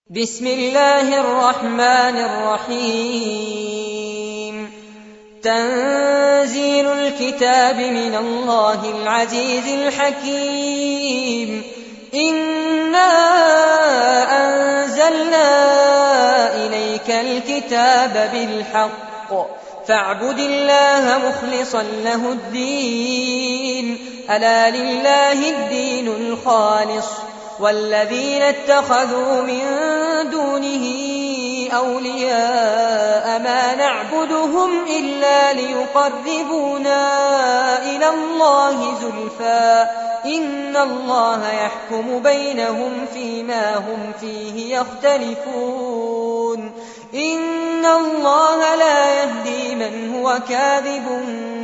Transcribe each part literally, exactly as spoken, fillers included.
بسم الله الرحمن الرحيم. تنزيل الكتاب من الله العزيز الحكيم. إنا أنزلنا إليك الكتاب بالحق فاعبد الله مخلصا له الدين. ألا لله الدين الخالص والذين اتخذوا من دونه أولياء ما نعبدهم إلا ليقربونا إلى الله زلفى إن الله يحكم بينهم فيما هم فيه يختلفون. إن الله لا يهدي من هو كاذب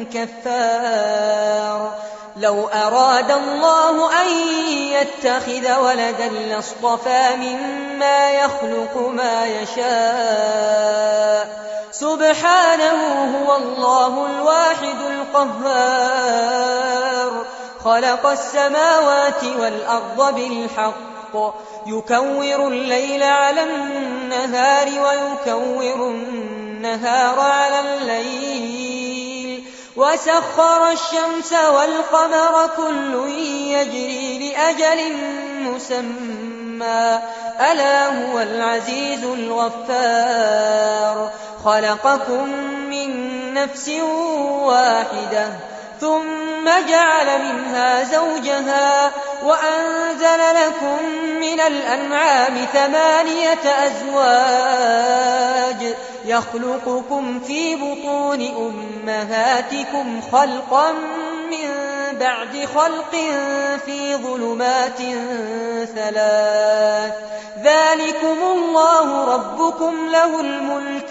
كفار. لو أراد الله أن يتخذ ولدا لاصطفى مما يخلق ما يشاء سبحانه هو الله الواحد القهار. خلق السماوات والأرض بالحق يكور الليل على النهار ويكور النهار على الليل وسخر الشمس والقمر كل يجري لأجل مسمى ألا هو العزيز الغفار. خلقكم من نفس واحدة ثم جعل منها زوجها وأنزل لكم من الأنعام ثمانية أزواج يخلقكم في بطون أمهاتكم خلقا من بعد خلق في ظلمات ثلاث. ذلكم الله ربكم له الملك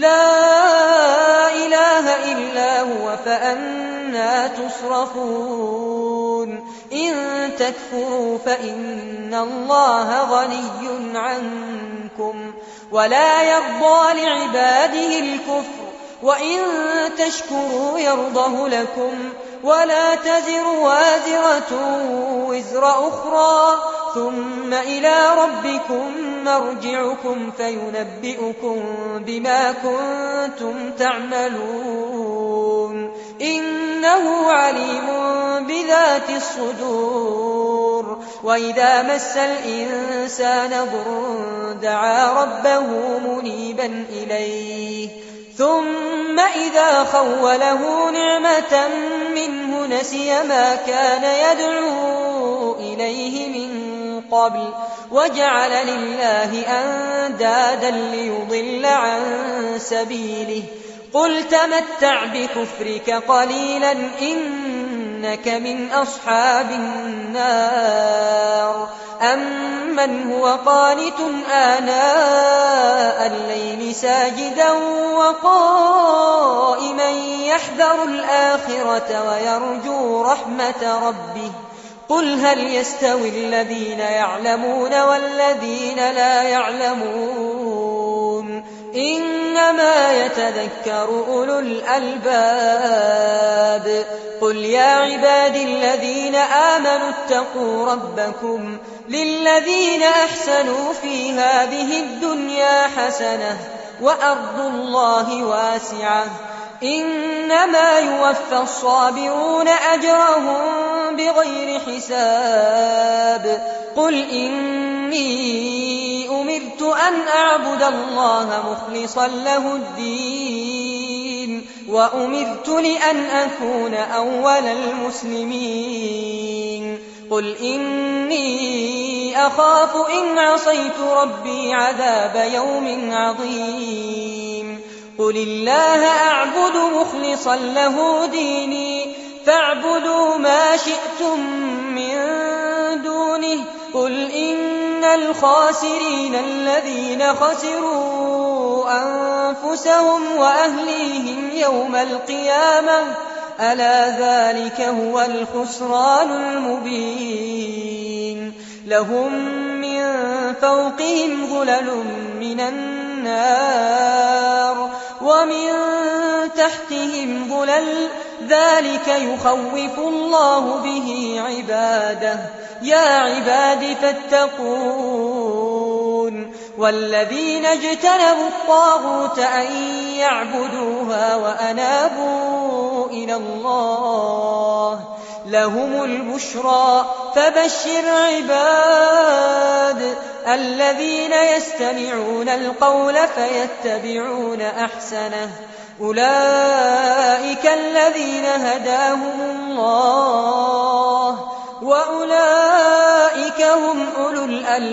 لا إله إلا هو فأنى تصرفون. إن تكفروا فإن الله غني عنكم ولا يرضى لعباده الكفر وإن تشكروا يرضه لكم ولا تزر وازرة وزر أخرى ثم إلى ربكم مرجعكم فينبئكم بما كنتم تعملون. إنه عليم بذات الصدور. وإذا مس الإنسان ضر دعا ربه منيبا إليه ثم إذا خوله نعمة منه نسي ما كان يدعو إليه من قبل وجعل لله أندادا ليضل عن سبيله. قل تمتع بكفرك قليلا إنك من أصحاب النار. أمن هو قانت آناء الليل ساجدا وقائما يحذر الآخرة ويرجو رحمة ربه. قل هل يستوي الذين يعلمون والذين لا يعلمون إنما يتذكر أولو الألباب. قل يا عبادي الذين آمنوا اتقوا ربكم للذين أحسنوا في هذه الدنيا حسنة وأرض الله واسعة إنما يوفى الصابرون أجرهم بغير حساب. قل إني أمرت أن أعبد الله مخلصا له الدين وأمرت لأن أكون أول المسلمين. قل إني أخاف إن عصيت ربي عذاب يوم عظيم. قل الله أعبد مخلصا له ديني فاعبدوا ما شئتم من دونه. قل إن الخاسرين الذين خسروا أنفسهم وأهليهم يوم القيامة ألا ذلك هو الخسران المبين. لهم من فوقهم ظلل من النار ومن تحتهم ظلل ذلك يخوف الله به عباده. يا عباد فاتقون والذين اجتنبوا الطاغوت أن يعبدوها وأنابوا إلى الله لهم البشرى فبشر عباد الذين يستمعون القول فيتبعون أحسنه أولئك الذين هداهم الله وأولئك هم أولو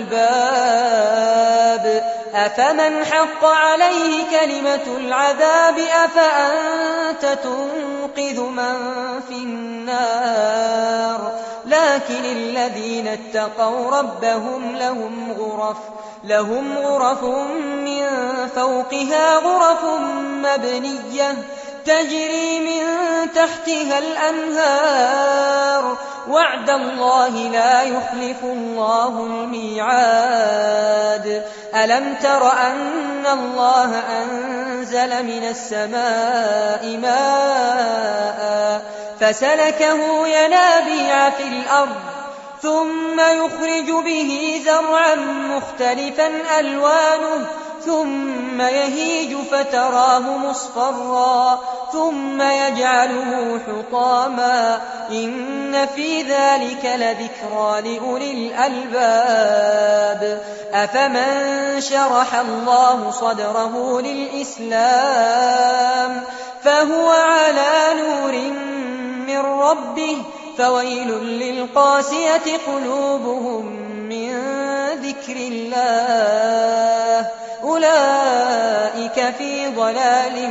الألباب أفمن حق عليه كلمة العذاب أفأنت تنقذ من في النار لكن الذين اتقوا ربهم لهم غرف لهم غرف من فوقها غرف مبنية تجري من تحتها الأنهار وعد الله لا يخلف الله الميعاد ألم تر أن الله أنزل من السماء ماء فسلكه ينابيع في الأرض ثم يخرج به زرعا مختلفا ألوانه ثم يهيج فتراه مصفرا ثم يجعله حطاما إن في ذلك لذكرى لأولي الألباب أفمن شرح الله صدره للإسلام فهو على نور من ربه فويل للقاسية قلوبهم من ذكر الله أولئك في ضلال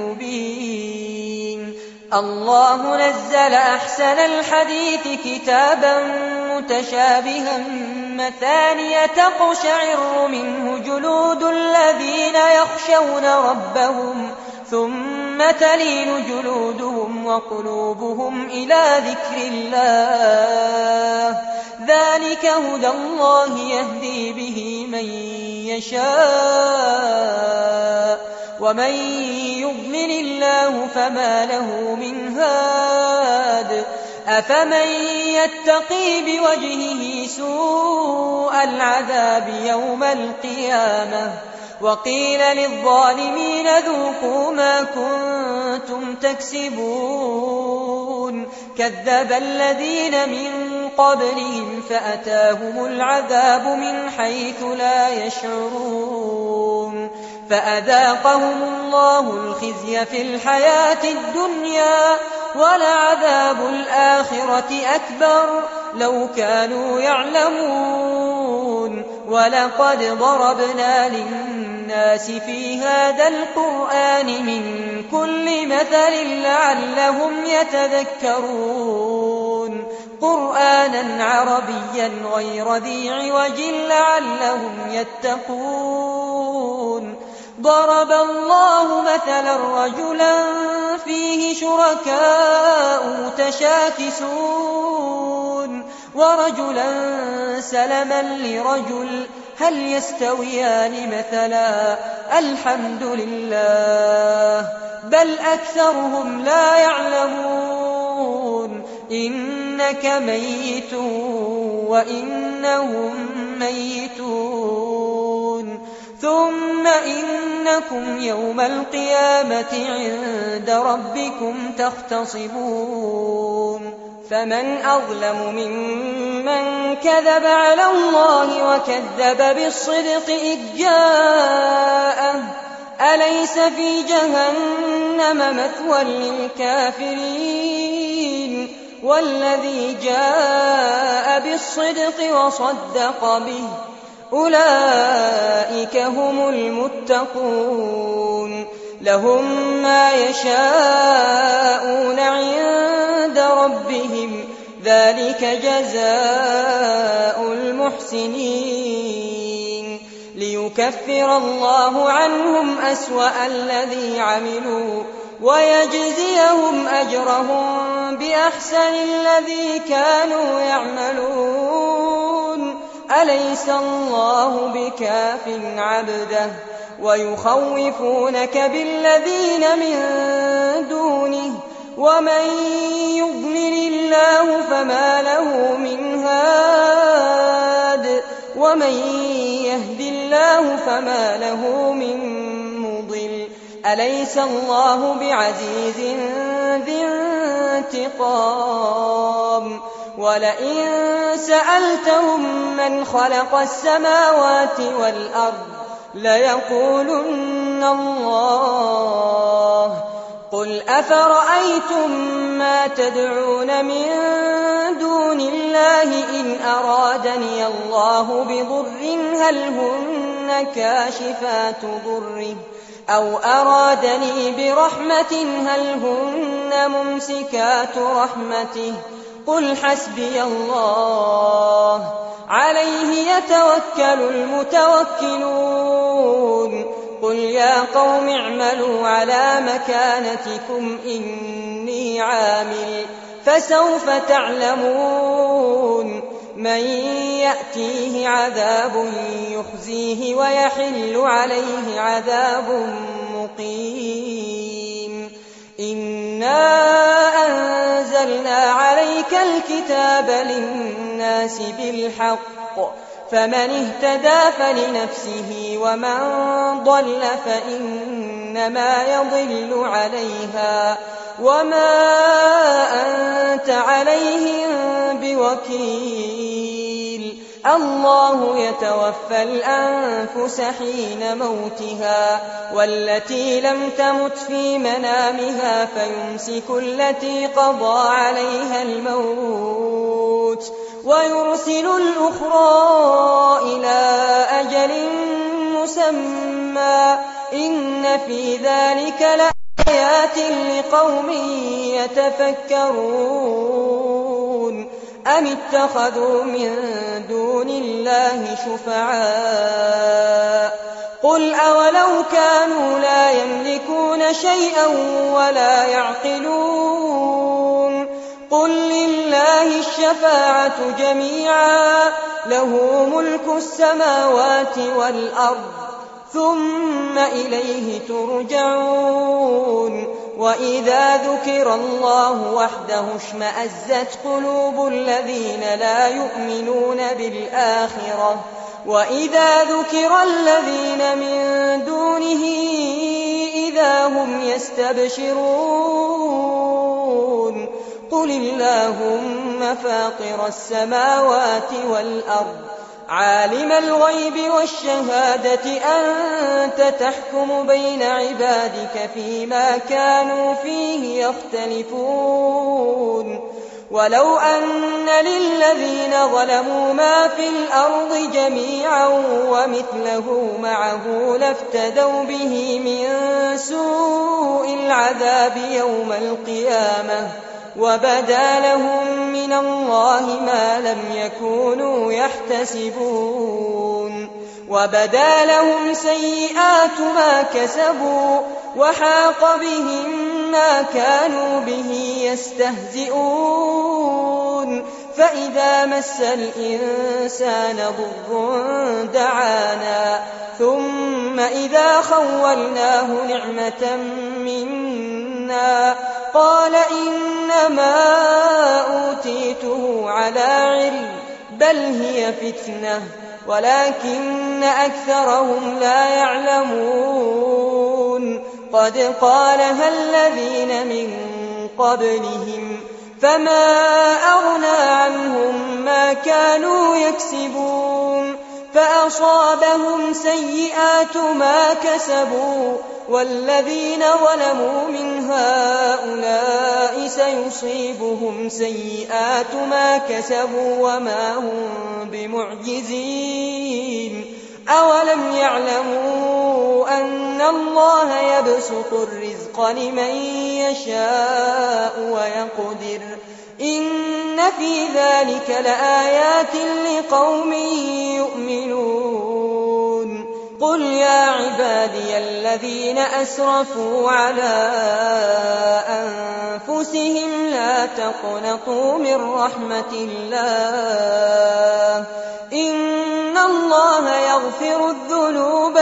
مبين الله نزل أحسن الحديث كتابا متشابها مثانية تقشعر منه جلود الذين يخشون ربهم ثم تلين جلودهم وقلوبهم إلى ذكر الله ذلك هدى الله يهدي به من يشاء ومن يضلل الله فما له من هاد أفمن يتقي بوجهه سوء العذاب يوم القيامة وقيل للظالمين ذوقوا ما كنتم تكسبون كذب الذين من قبلهم فأتاهم العذاب من حيث لا يشعرون فأذاقهم الله الخزي في الحياة الدنيا ولعذاب الآخرة أكبر لو كانوا يعلمون ولقد ضربنا للناس في هذا القرآن من كل مثل لعلهم يتذكرون قرآنا عربيا غير ذي عوج لعلهم يتقون ضرب الله مثلا رجلا فيه شركاء متشاكسون ورجلا سلما لرجل هل يستويان مثلا الحمد لله بل أكثرهم لا يعلمون إنك ميت وإنهم ميتون ثم إنكم يوم القيامة عند ربكم تختصمون فمن أظلم ممن كذب على الله وكذب بالصدق إذ جاءه أليس في جهنم مثوى للكافرين والذي جاء بالصدق وصدق به أولئك هم المتقون لهم ما يشاءون عند ربهم ذلك جزاء المحسنين ليكفر الله عنهم أسوأ الذي عملوا ويجزيهم أجرهم بأحسن الذي كانوا يعملون أليس الله بكاف عبده ويخوفونك بالذين من دونه ومن يضلل الله فما له من هاد ومن يهد الله فما له من مضل أليس الله بعزيز ذي انتقام ولئن سألتهم من خلق السماوات والأرض ليقولن الله قل أفرأيتم ما تدعون من دون الله إن أرادني الله بضر هل هن كاشفات ضره أو أرادني برحمة هل هن ممسكات رحمته قل حسبي الله عليه يتوكل المتوكلون قل يا قوم اعملوا على مكانتكم إني عامل فسوف تعلمون من يأتيه عذاب يخزيه ويحل عليه عذاب مقيم إنا أنزلنا عليك الكتاب للناس بالحق فمن اهتدى فلنفسه ومن ضل فإنما يضل عليها وما أنت عليهم بوكيل الله يتوفى الأنفس حين موتها والتي لم تمت في منامها فيمسك التي قضى عليها الموت ويرسل الأخرى إلى أجل مسمى إن في ذلك لآيات لقوم يتفكرون أم اتخذوا من دون الله شفعاء قل أولو كانوا لا يملكون شيئا ولا يعقلون قل لله الشفاعة جميعا له ملك السماوات والأرض ثم إليه ترجعون وإذا ذكر الله وحده اشمأزت قلوب الذين لا يؤمنون بالآخرة وإذا ذكر الذين من دونه إذا هم يستبشرون قل اللهم فاطر السماوات والأرض عالم الغيب والشهادة أنت تحكم بين عبادك فيما كانوا فيه يختلفون ولو أن للذين ظلموا ما في الأرض جميعا ومثله معه لافتدوا به من سوء العذاب يوم القيامة وبدا لهم من الله ما لم يكونوا يحتسبون وبدا لهم سيئات ما كسبوا وحاق بهم ما كانوا به يستهزئون فإذا مس الإنسان ضر دعانا ثم إذا خولناه نعمة منا قال إنما أوتيته على علم بل هي فتنة ولكن أكثرهم لا يعلمون قد قالها الذين من قبلهم فما أغنى عنهم ما كانوا يكسبون فأصابهم سيئات ما كسبوا والذين ظلموا من هؤلاء سيصيبهم سيئات ما كسبوا وما هم بمعجزين أولم يعلموا أن الله يبسط الرزق لمن يشاء ويقدر إن في ذلك لآيات لقوم يؤمنون قل يا عبادي الذين أسرفوا على أنفسهم لا تقنطوا من رحمة الله إن الله يغفر الذنوب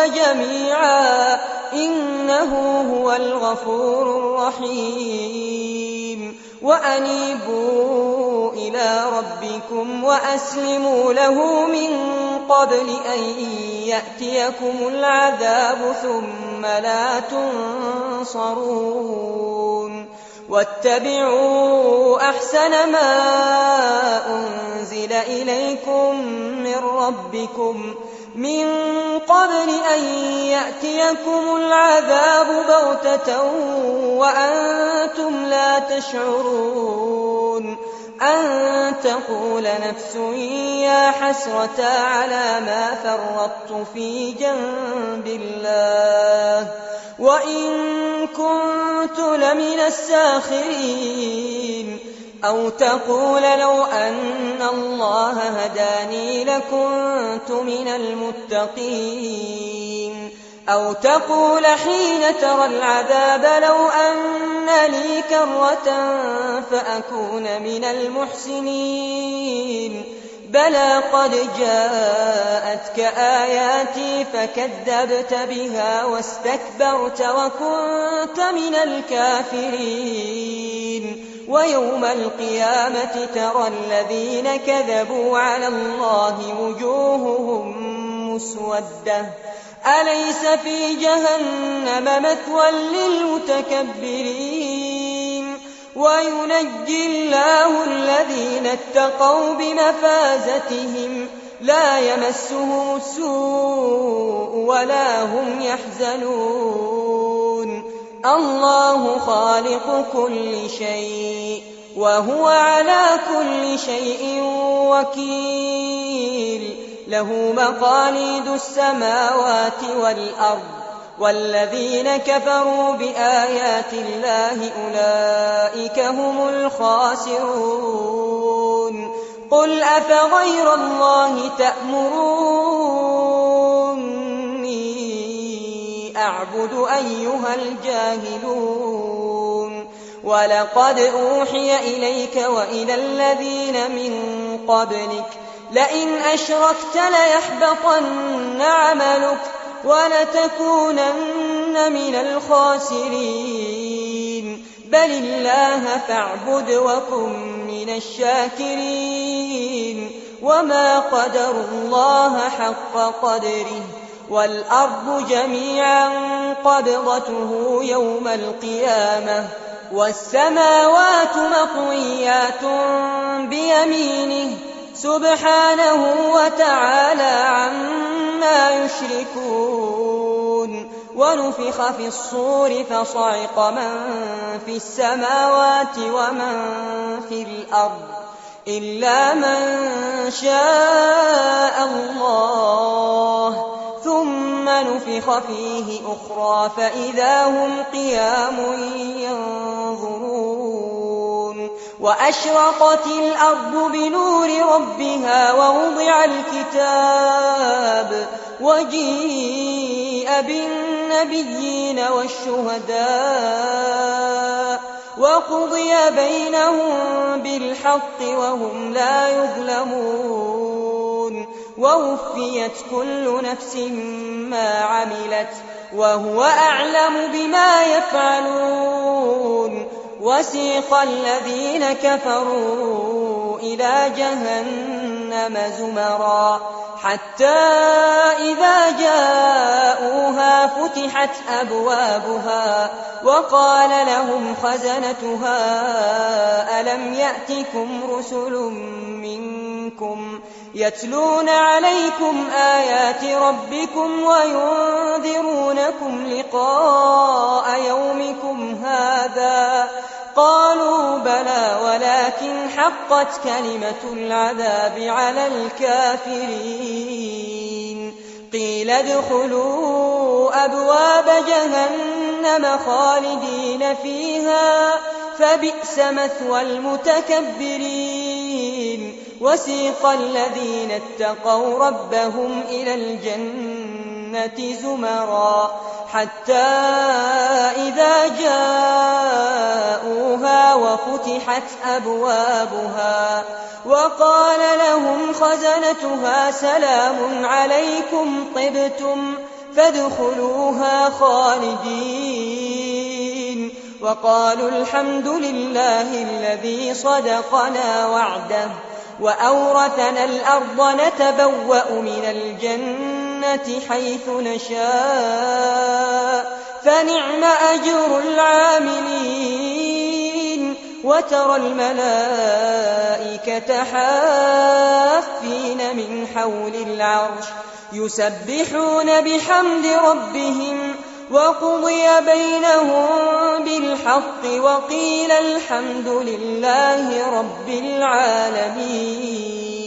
جميعا إنه هو الغفور الرحيم وأنيبوا إلى ربكم وأسلموا له من قبل أن يأتيكم العذاب ثم لا تنصرون واتبعوا أحسن ما أنزل إليكم من ربكم من قبل أن يأتيكم العذاب بغتة وأنتم لا تشعرون أن تقول نفس يا حسرة على ما فرطت في جنب الله وإن كنت لمن الساخرين أو تقول لو أن الله هداني لكنت من المتقين أو تقول حين ترى العذاب لو أن لي كرة فأكون من المحسنين بلى قد جاءتك آياتي فكذبت بها واستكبرت وكنت من الكافرين ويوم القيامة ترى الذين كذبوا على الله وجوههم مسودة أليس في جهنم مثوى للمتكبرين وينجي الله الذين اتقوا بمفازتهم لا يمسهم السوء ولا هم يحزنون الله خالق كل شيء وهو على كل شيء وكيل له مقاليد السماوات والأرض والذين كفروا بآيات الله أولئك هم الخاسرون قل أفغير الله تأمروني أعبد أيها الجاهلون ولقد أوحي إليك وإلى الذين من قبلك لئن أشركت ليحبطن عملك ولتكونن من الخاسرين بل الله فاعبد وكن من الشاكرين وما قدروا الله حق قدره والأرض جميعا قبضته يوم القيامة والسماوات مطويات بيمينه سبحانه وتعالى عما يشركون ونفخ في الصور فصعق من في السماوات ومن في الأرض إلا من شاء الله ثم نفخ فيه أخرى فإذا هم قيام ينظرون وأشرقت الأرض بنور ربها ووضع الكتاب وجيء بالنبيين والشهداء وقضي بينهم بالحق وهم لا يظلمون ووفيت كل نفس ما عملت وهو أعلم بما يفعلون وسيق الذين كفروا إلى جهنم زمرا حتى إذا جاءوها فتحت أبوابها وقال لهم خزنتها ألم يأتكم رسل منكم يتلون عليكم آيات ربكم وينذرونكم لقاء يومكم هذا قالوا بلى ولكن حقت كلمة العذاب على الكافرين قيل ادخلوا أبواب جهنم خالدين فيها فبئس مثوى المتكبرين وسيق الذين اتقوا ربهم إلى الجنة زمرا حتى إذا جاءوها وفتحت أبوابها وقال لهم خزنتها سلام عليكم طبتم فادخلوها خالدين وقالوا الحمد لله الذي صدقنا وعده وأورثنا الأرض نتبوأ من الجنة حيث نشاء فنعم أجر العاملين وترى الملائكة حافين من حول العرش يسبحون بحمد ربهم وقضي بينهم بالحق وقيل الحمد لله رب العالمين.